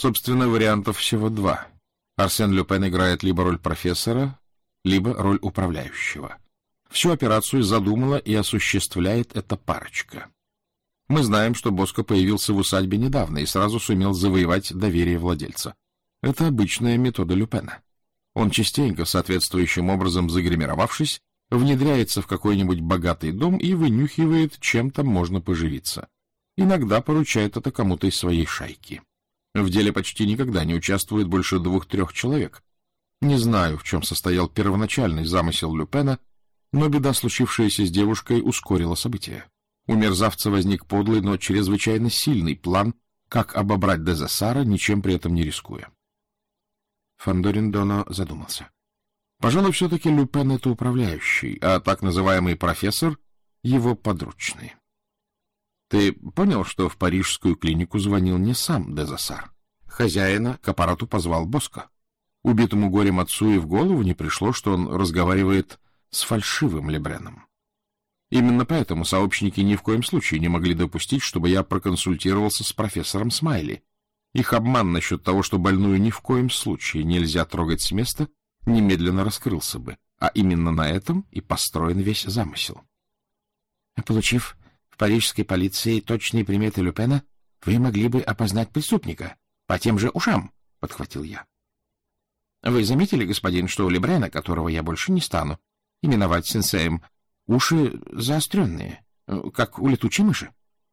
Собственно, вариантов всего два. Арсен Люпен играет либо роль профессора, либо роль управляющего. Всю операцию задумала и осуществляет эта парочка. Мы знаем, что Боско появился в усадьбе недавно и сразу сумел завоевать доверие владельца. Это обычная метода Люпена. Он частенько, соответствующим образом загримировавшись, внедряется в какой-нибудь богатый дом и вынюхивает, чем там можно поживиться. Иногда поручает это кому-то из своей шайки. В деле почти никогда не участвует больше 2-3 человек. Не знаю, в чем состоял первоначальный замысел Люпена, но беда, случившаяся с девушкой, ускорила события. У мерзавца возник подлый, но чрезвычайно сильный план, как обобрать Дезессара, ничем при этом не рискуя. Фандорин Доно задумался. Пожалуй, все-таки Люпен — это управляющий, а так называемый профессор — его подручный. Ты понял, что в парижскую клинику звонил не сам Дезессар? Хозяина к аппарату позвал Боско. Убитому горем отцу и в голову не пришло, что он разговаривает с фальшивым Лебреном. Именно поэтому сообщники ни в коем случае не могли допустить, чтобы я проконсультировался с профессором Смайли. Их обман насчет того, что больную ни в коем случае нельзя трогать с места, немедленно раскрылся бы, а именно на этом и построен весь замысел. Получив в парижской полиции точные приметы Люпена, вы могли бы опознать преступника по тем же ушам, — подхватил я. Вы заметили, господин, что у Лебрена, которого я больше не стану именовать сенсеем, уши заостренные, как у летучей мыши?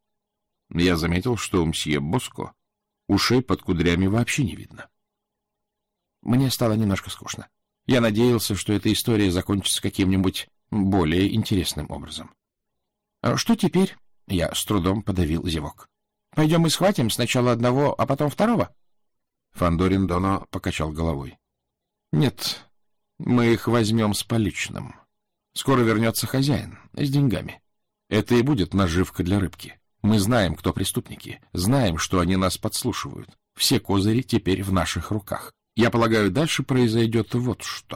Я заметил, что у мсье Боско ушей под кудрями вообще не видно. Мне стало немножко скучно. Я надеялся, что эта история закончится каким-нибудь более интересным образом. — Что теперь? — я с трудом подавил зевок. — Пойдем и схватим сначала одного, а потом второго? Фандорин Доно покачал головой. — Нет, мы их возьмем с поличным. Скоро вернется хозяин с деньгами. Это и будет наживка для рыбки. Мы знаем, кто преступники, знаем, что они нас подслушивают. Все козыри теперь в наших руках. Я полагаю, дальше произойдет вот что.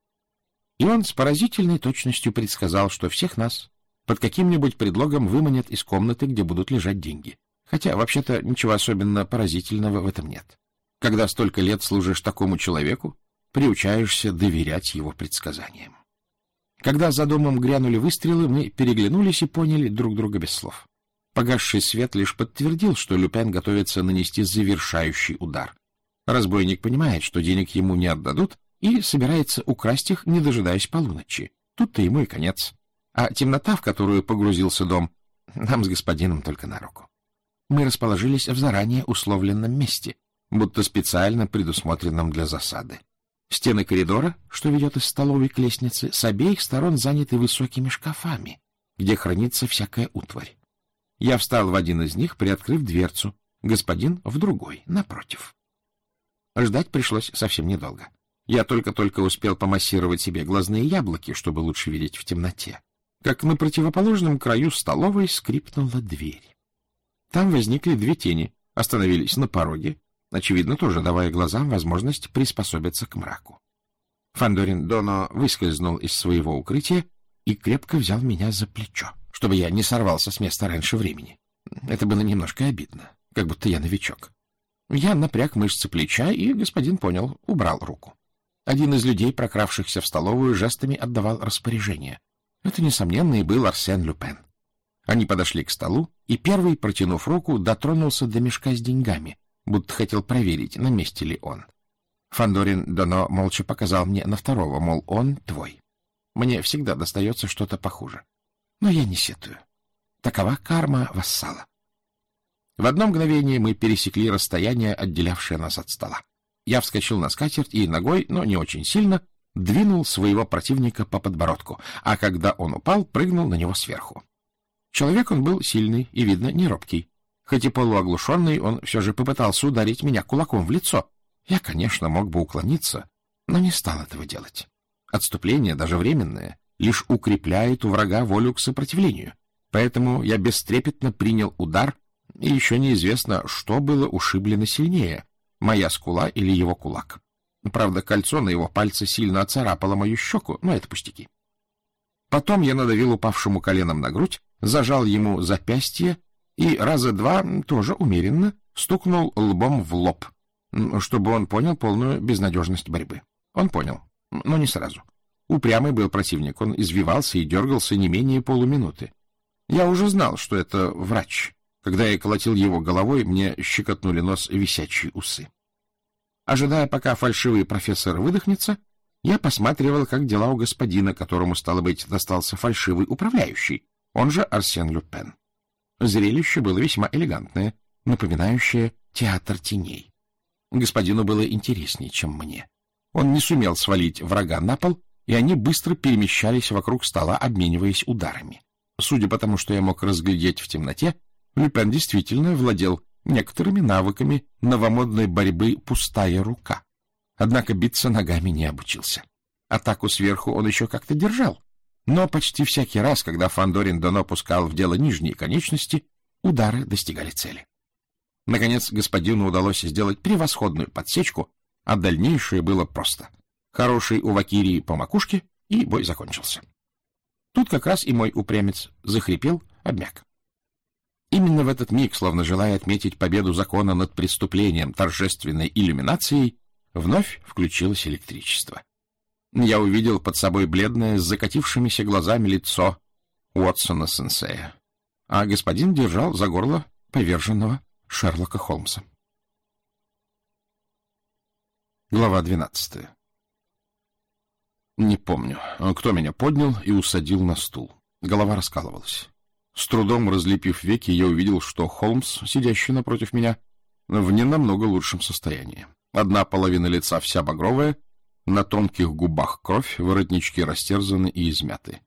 И он с поразительной точностью предсказал, что всех нас под каким-нибудь предлогом выманят из комнаты, где будут лежать деньги. Хотя, вообще-то, ничего особенно поразительного в этом нет. Когда столько лет служишь такому человеку, приучаешься доверять его предсказаниям. Когда за домом грянули выстрелы, мы переглянулись и поняли друг друга без слов. Погасший свет лишь подтвердил, что Люпен готовится нанести завершающий удар. Разбойник понимает, что денег ему не отдадут, и собирается украсть их, не дожидаясь полуночи. Тут-то ему и конец. А темнота, в которую погрузился дом, нам с господином только на руку. Мы расположились в заранее условленном месте, будто специально предусмотренном для засады. Стены коридора, что ведет из столовой к лестнице, с обеих сторон заняты высокими шкафами, где хранится всякая утварь. Я встал в один из них, приоткрыв дверцу, господин в другой, напротив. Ждать пришлось совсем недолго. Я только-только успел помассировать себе глазные яблоки, чтобы лучше видеть в темноте, как на противоположном краю столовой скрипнула дверь. Там возникли две тени, остановились на пороге, очевидно, тоже давая глазам возможность приспособиться к мраку. Фандорин Доно выскользнул из своего укрытия и крепко взял меня за плечо, чтобы я не сорвался с места раньше времени. Это было немножко обидно, как будто я новичок. Я напряг мышцы плеча, и господин понял, убрал руку. Один из людей, прокравшихся в столовую, жестами отдавал распоряжение. Это, несомненно, и был Арсен Люпен. Они подошли к столу, и первый, протянув руку, дотронулся до мешка с деньгами, будто хотел проверить, на месте ли он. Фандорин Доно молча показал мне на второго, мол, он твой. Мне всегда достается что-то похуже. Но я не сетую. Такова карма вассала. В одно мгновение мы пересекли расстояние, отделявшее нас от стола. Я вскочил на скатерть и ногой, но не очень сильно, двинул своего противника по подбородку, а когда он упал, прыгнул на него сверху. Человек он был сильный и, видно, не робкий. Хоть и полуоглушенный, он все же попытался ударить меня кулаком в лицо. Я, конечно, мог бы уклониться, но не стал этого делать. Отступление, даже временное, лишь укрепляет у врага волю к сопротивлению. Поэтому я бестрепетно принял удар, и еще неизвестно, что было ушиблено сильнее, моя скула или его кулак. Правда, кольцо на его пальце сильно оцарапало мою щеку, но это пустяки. Потом я надавил упавшему коленом на грудь, зажал ему запястье и раза два, тоже умеренно, стукнул лбом в лоб. чтобы он понял полную безнадежность борьбы. Он понял, но не сразу. Упрямый был противник, он извивался и дергался не менее полуминуты. Я уже знал, что это врач. Когда я колотил его головой, мне щекотнули нос висячие усы. Ожидая, пока фальшивый профессор выдохнется, я посматривал, как дела у господина, которому, стало быть, достался фальшивый управляющий, он же Арсен Люпен. Зрелище было весьма элегантное, напоминающее театр теней. Господину было интереснее, чем мне. Он не сумел свалить врага на пол, и они быстро перемещались вокруг стола, обмениваясь ударами. Судя по тому, что я мог разглядеть в темноте, Люпен действительно владел некоторыми навыками новомодной борьбы «пустая рука». Однако биться ногами не обучился. Атаку сверху он еще как-то держал, но почти всякий раз, когда Фандорин Доно пускал в дело нижние конечности, удары достигали цели. Наконец, господину удалось сделать превосходную подсечку, а дальнейшее было просто. Хороший у Вакирии по макушке, и бой закончился. Тут как раз и мой упрямец захрипел, обмяк. Именно в этот миг, словно желая отметить победу закона над преступлением торжественной иллюминацией, вновь включилось электричество. Я увидел под собой бледное, с закатившимися глазами лицо Уотсона-сенсея, а господин держал за горло поверженного Шерлока Холмса. Глава 12. Не помню, кто меня поднял и усадил на стул. Голова раскалывалась. С трудом разлепив веки, я увидел, что Холмс, сидящий напротив меня, в не намного лучшем состоянии. Одна половина лица вся багровая, на тонких губах кровь, воротнички растерзаны и измяты.